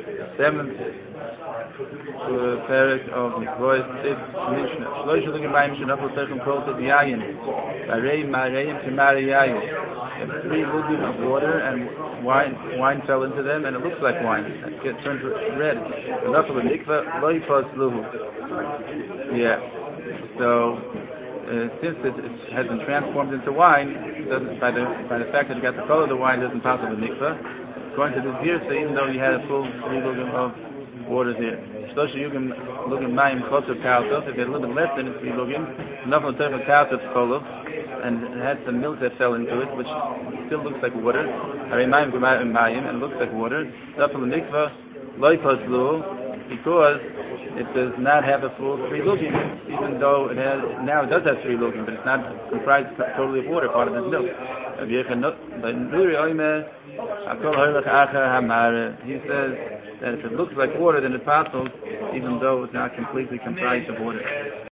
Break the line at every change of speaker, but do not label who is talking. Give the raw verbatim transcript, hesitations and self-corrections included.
seventh uh, parak of Voice six Mishnah. Shlosh looking by Mishnah Nafal Techem Koltet Yayin. Barei Mareim Kimari Yayin. Three lugim of water and wine wine fell into them and it looks like wine. It gets turned red. Nafal Mikvah Loifos Luhu. Yeah. So uh, since it, it has been transformed into wine, it doesn't, by the by the fact that it got the color of the wine, it doesn't pass the mikvah. According to this here, so even though you had a full three lugim of water there, especially you can look at mayim choter kaltos, if you had a little bit less than three lugim, enough of the kaltos kolov, and it had some milk that fell into it, which still looks like water. Mayim mayim and looks like water. Enough of the mikvah loifos lu, because it does not have a full three lugim, even though it has, now it does have three lugim, but it's not comprised totally of water, part of its milk. He says that if it looks like water, then it passes, even though it's not completely comprised of water.